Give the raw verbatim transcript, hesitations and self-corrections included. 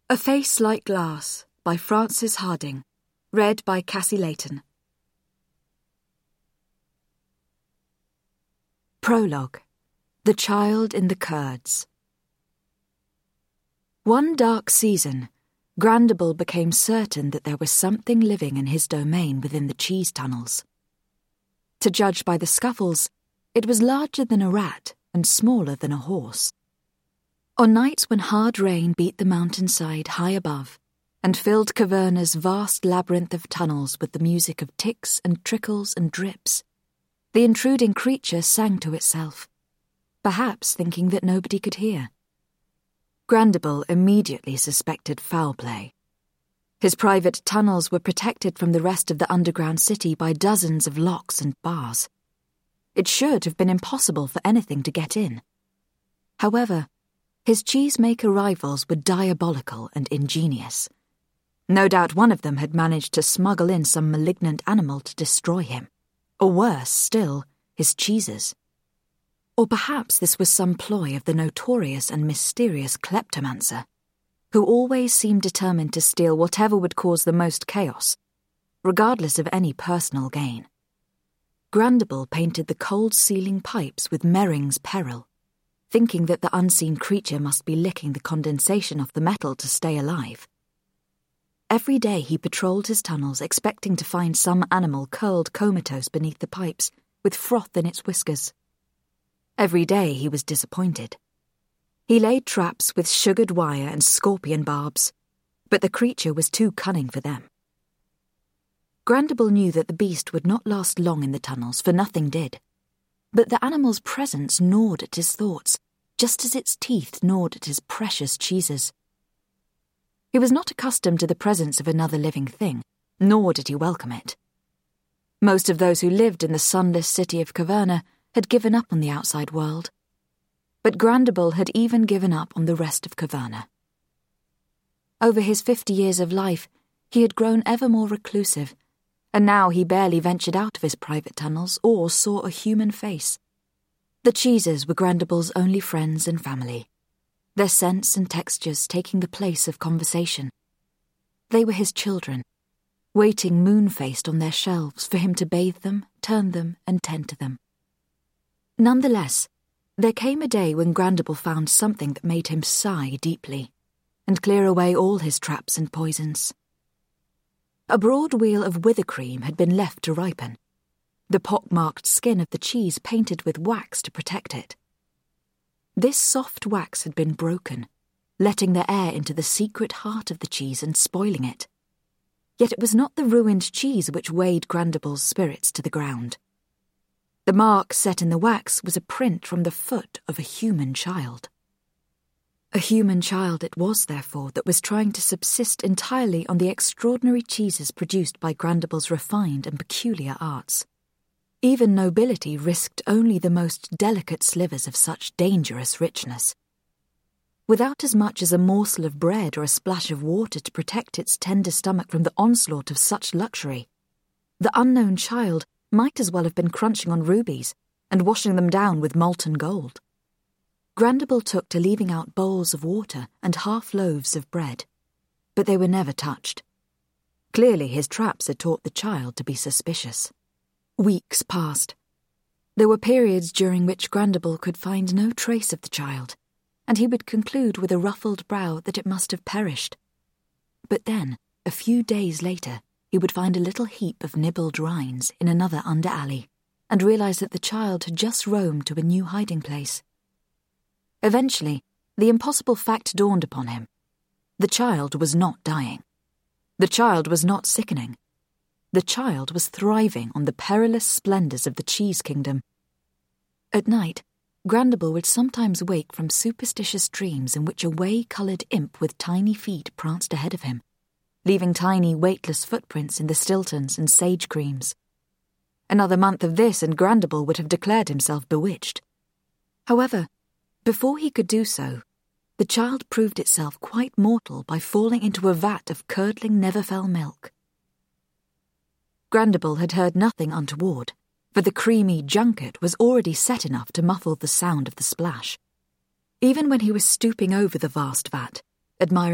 A Face Like Glass by Frances Hardinge. Read by Cassie Layton. Prologue. The Child in the Curds. One dark season, Grandable became certain that there was something living in his domain within the cheese tunnels. To judge by the scuffles, it was larger than a rat and smaller than a horse. On nights when hard rain beat the mountainside high above and filled Caverna's vast labyrinth of tunnels with the music of ticks and trickles and drips, the intruding creature sang to itself, perhaps thinking that nobody could hear. Grandable immediately suspected foul play. His private tunnels were protected from the rest of the underground city by dozens of locks and bars. It should have been impossible for anything to get in. However, his cheesemaker rivals were diabolical and ingenious. No doubt one of them had managed to smuggle in some malignant animal to destroy him, or worse still, his cheeses. Or perhaps this was some ploy of the notorious and mysterious kleptomancer, who always seemed determined to steal whatever would cause the most chaos, regardless of any personal gain. Grandable painted the cold-ceiling pipes with Merring's peril, thinking that the unseen creature must be licking the condensation off the metal to stay alive. Every day he patrolled his tunnels, expecting to find some animal curled comatose beneath the pipes, with froth in its whiskers. Every day he was disappointed. He laid traps with sugared wire and scorpion barbs, but the creature was too cunning for them. Grandable knew that the beast would not last long in the tunnels, for nothing did. But the animal's presence gnawed at his thoughts, just as its teeth gnawed at his precious cheeses. He was not accustomed to the presence of another living thing, nor did he welcome it. Most of those who lived in the sunless city of Caverna had given up on the outside world, but Grandable had even given up on the rest of Caverna. Over his fifty years of life, he had grown ever more reclusive, and now he barely ventured out of his private tunnels or saw a human face. The cheeses were Grandable's only friends and family, their scents and textures taking the place of conversation. They were his children, waiting moon-faced on their shelves for him to bathe them, turn them, and tend to them. Nonetheless, there came a day when Grandable found something that made him sigh deeply and clear away all his traps and poisons. A broad wheel of wither cream had been left to ripen, the pock-marked skin of the cheese painted with wax to protect it. This soft wax had been broken, letting the air into the secret heart of the cheese and spoiling it. Yet it was not the ruined cheese which weighed Grandable's spirits to the ground. The mark set in the wax was a print from the foot of a human child. A human child it was, therefore, that was trying to subsist entirely on the extraordinary cheeses produced by Grandable's refined and peculiar arts. Even nobility risked only the most delicate slivers of such dangerous richness. Without as much as a morsel of bread or a splash of water to protect its tender stomach from the onslaught of such luxury, the unknown child might as well have been crunching on rubies and washing them down with molten gold. Grandable took to leaving out bowls of water and half loaves of bread, but they were never touched. Clearly his traps had taught the child to be suspicious. Weeks passed. There were periods during which Grandable could find no trace of the child, and he would conclude with a ruffled brow that it must have perished. But then, a few days later, he would find a little heap of nibbled rinds in another under-alley, and realize that the child had just roamed to a new hiding place. Eventually, the impossible fact dawned upon him. The child was not dying. The child was not sickening. The child was thriving on the perilous splendors of the cheese kingdom. At night, Grandable would sometimes wake from superstitious dreams in which a whey-coloured imp with tiny feet pranced ahead of him, leaving tiny, weightless footprints in the Stiltons and sage creams. Another month of this and Grandable would have declared himself bewitched. However, before he could do so, the child proved itself quite mortal by falling into a vat of curdling Neverfell milk. Grandable had heard nothing untoward, for the creamy junket was already set enough to muffle the sound of the splash. Even when he was stooping over the vast vat, admiring